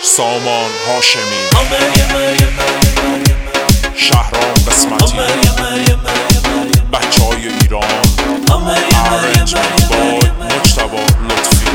سامان هاشمی، شهرام قسمتی، بچهای ایران، ارنجمنت بای مجتبی لطفی.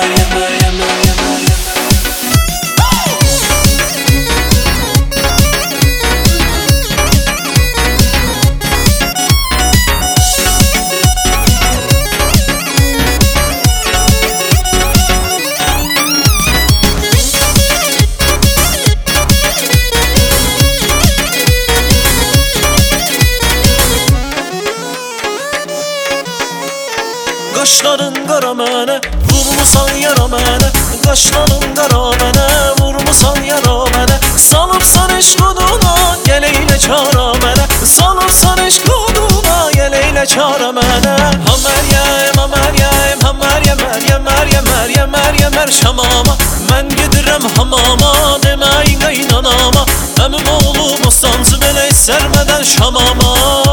Qaşların qara mənə, vurmusan yara mənə. Qaşların qara mənə, vurmusan yara mənə. Salıbsan eşq oduna, gəl eylə çara mənə. Salıbsan eşq oduna, gəl eylə çara mənə. Ha Məryəm, ha Məryəm, ha Məryəm, Məryəm, Məryəm, Məryəm, Məryəm, Mər Şamama. Mən gedirəm hamama, deməyin qaynanama. Əmim oğlum o sancı belə sərmədən Şamama.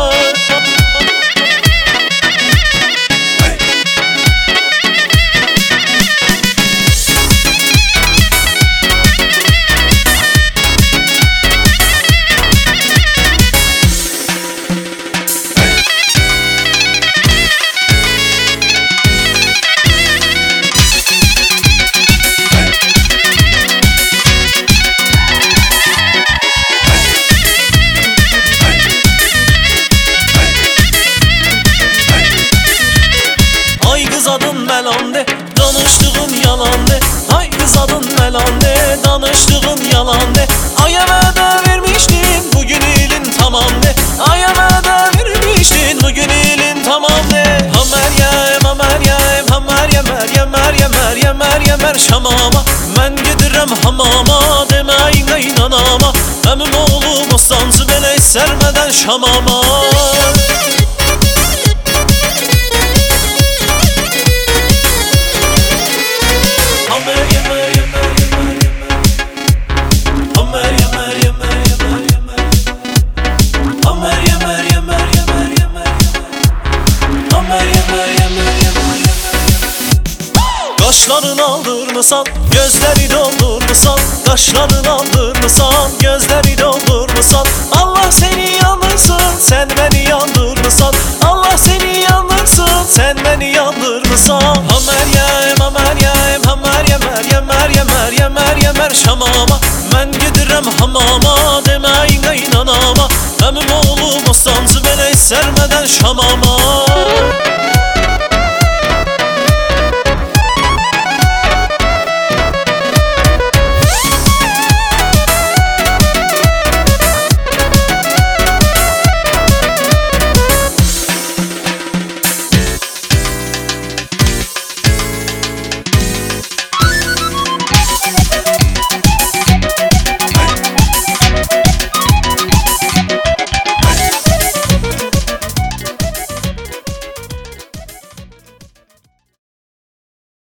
Danışdığın yalandı, ay kız adın məlandı. Danışdığın yalandı. Aya vədə vermişdin, bugün ilin tamamdı. Aya vədə vermişdin, bugün ilin tamamdı. Ha Məryəm, ha Məryəm, ha Məryəm, Məryəm, Məryəm, Məryəm, Məryəm, Mər Şamama. Mən gedirəm hamama, deməyin qaynanama. Əmim oğlum o sancı belə sərmədən Şamama. Qaşların aldırmısan, gözləri doldurmısan. Qaşların aldırmısan, gözləri doldurmısan. Allah seni yandırsın, sen beni yandırmısan. Allah seni yandırsın, sen beni yandırmısan. Ha Məryəm,